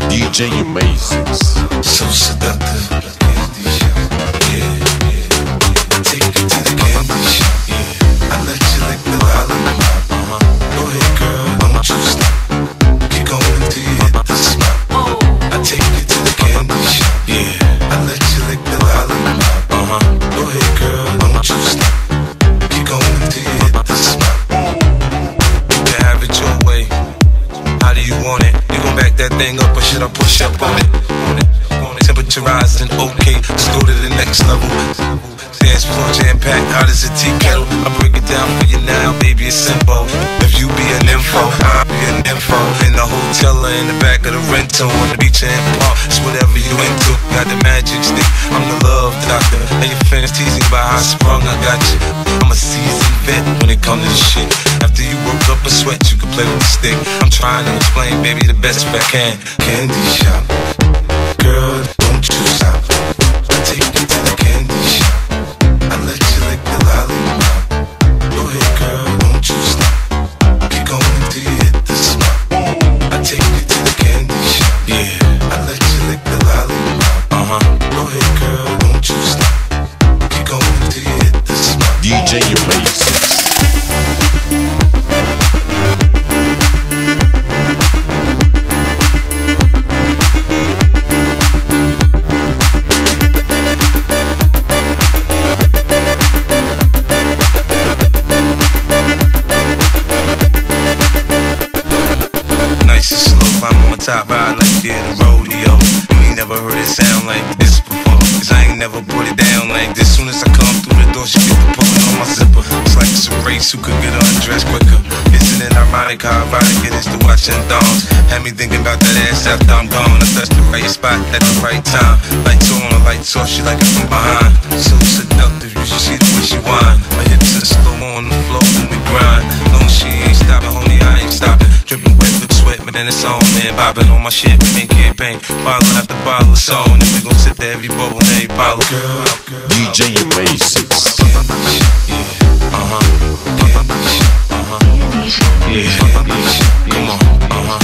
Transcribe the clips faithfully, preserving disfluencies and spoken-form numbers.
D J Amazix. So seductive, candy shop. Yeah, yeah, yeah. Take you to the candy shop. Yeah, I let you lick the lollipop. Uh-huh. Go ahead, girl, don't you stop. Keep going till you hit the spot. I take you to the candy shop. Yeah, I let you lick the lollipop. Uh-huh. Go ahead, girl, don't you stop. Keep going till you hit the spot. You can have it your way. How do you want it? You gon' back that thing up or should I push up on it? On it, on it. Temperature rising, okay, let's go to the next level. Dance floor jam packed, hot as a tea kettle. I break it down for you now, baby, it's simple. If you be an info, I'll be an info. In the hotel or in the back of the rental, on the beach and park, it's whatever you into. Got the magic stick, I'm the love doctor. And your fans teasing about how I sprung, I got you. I'm a seasoned vet when it comes to this shit. After you work up a sweat, you can play with the stick. I'm trying to explain, baby, the best way I can. Candy shop, girl, don't you stop. I take you to the candy shop. I let you lick the lollipop. Go ahead, girl, don't you stop. Keep going till you hit the spot. I take you to the candy shop. Yeah, I let you lick the lollipop. Uh huh. Go ahead, girl, don't you stop. Keep going till you hit the spot. D J Amazix. Top ride like yeah, the rodeo. You ain't never heard it sound like this before, cause I ain't never put it down like this. Soon as I come through the door, she get the pulling on my zipper. It's like it's a race who could get undressed quicker. Isn't it ironic how erotic it is to watch them thongs? Had me thinking about that ass after I'm gone. I touched the right spot at the right time. Lights on, the lights off, she like it from behind. So seductive, you should see the way she whine. My hips are slow on the floor when we grind. No, she ain't stopping, homie, I ain't stopping. Dripping wet with sweat, but then it's on, man. Bobbing on my shit, we make campaign. Bottle after bottle of song, and we gon' sip to every bubble and every bottle. Girl, girl, D J Amazix. yeah, uh-huh. Uh-huh. Yeah, come on, uh-huh.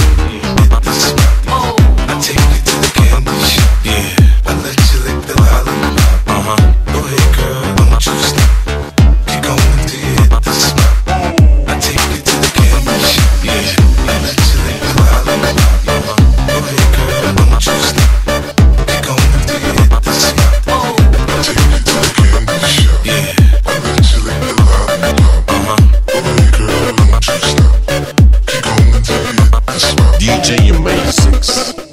I take you to the candy shop. Yeah, I let you lick the lollipop. Uh-huh. Go ahead, girl, don't you stop. Keep going till you hit the spot. I take you to the candy shop. Yeah, I let you lick the lollipop. Uh-huh. Go ahead, girl, don't you stop. Keep going till you hit the spot. I take you to the candy shop. Yeah, I let you lick the lollipop. Uh-huh. Go ahead, girl, don't you stop. Keep going till you hit the spot. D J Amazix.